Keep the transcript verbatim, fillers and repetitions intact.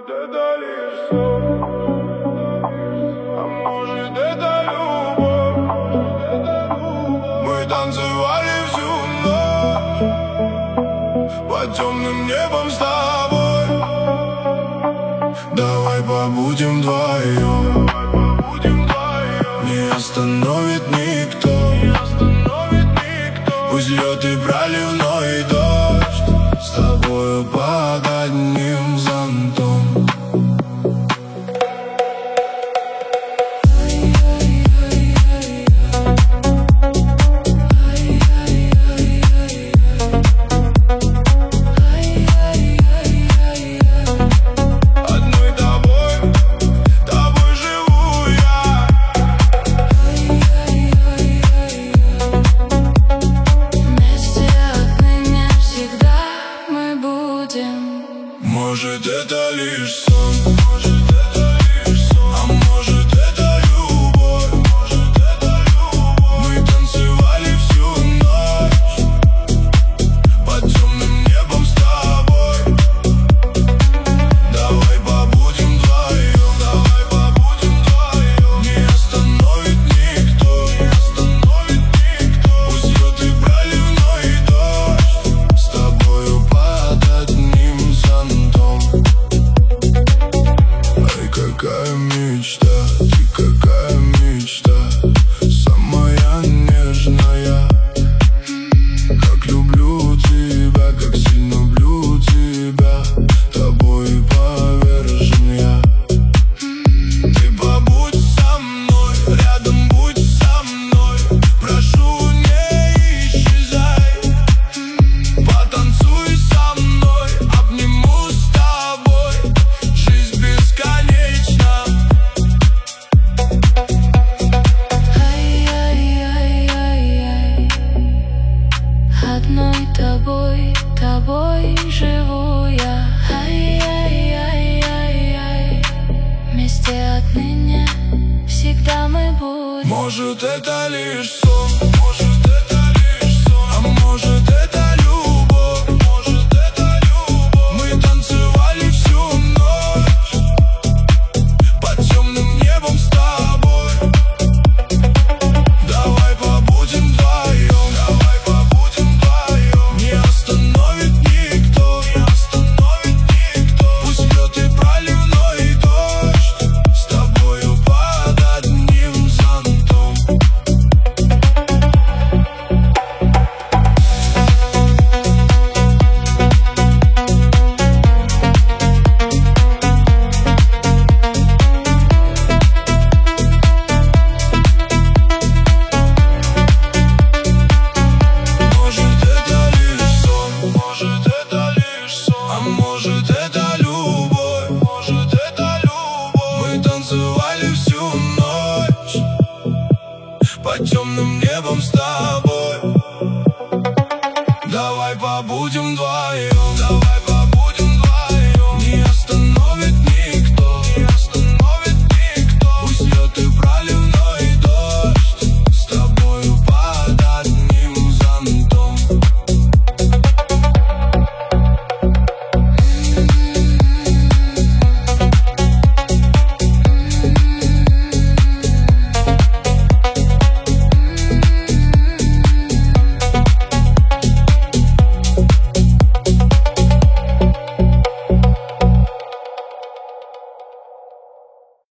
это лишь сон, а может это любовь. Мы танцевали всю ночь под темным небом с тобой. Давай побудем вдвоем, не остановит никто. Пусть лед и проливной дождь, с тобою под одним зонтом. Одной тобой, тобой живу я. Вместе отныне всегда мы будем. Может это лишь сон, может это лишь сон, а может это любовь, может это любовь. Мы танцевали всю ночь под темным небом с тобой. Давай побудем вдвоем, давай побудем вдвоем. Не остановит никто, не остановит никто. Пусть льет и проливной дождь, с тобою под одним зонтом. Ай, какая мечта, ты какая мечта, самая нежная. Как люблю тебя, как сильно люблю тебя, тобой повержен я. Ты побудь со мной, рядом будь со мной, прошу, не исчезай. Потанцуй со мной, обниму с тобой, жизнь бесконечна. Ай-яй-яй-яй-яй. Одной тобой, тобой живу я. Ай-яй-яй-яй-яй. Вместе отныне всегда мы будем. Может это лишь сон, может это лишь сон, а может это любовь, может это любовь. Мы танцевали всю ночь под темным небом с тобой. Давай побудем вдвоем, давай побудем вдвоем. Не остановит никто, не остановит никто. Пусть льет и проливной дождь, с тобою под одним зонтом. Может это лишь сон, может это лишь сон, а может это любовь, может это любовь. Мы танцевали всю ночь под темным небом с тобой. Давай побудем вдвоем, давай побудем.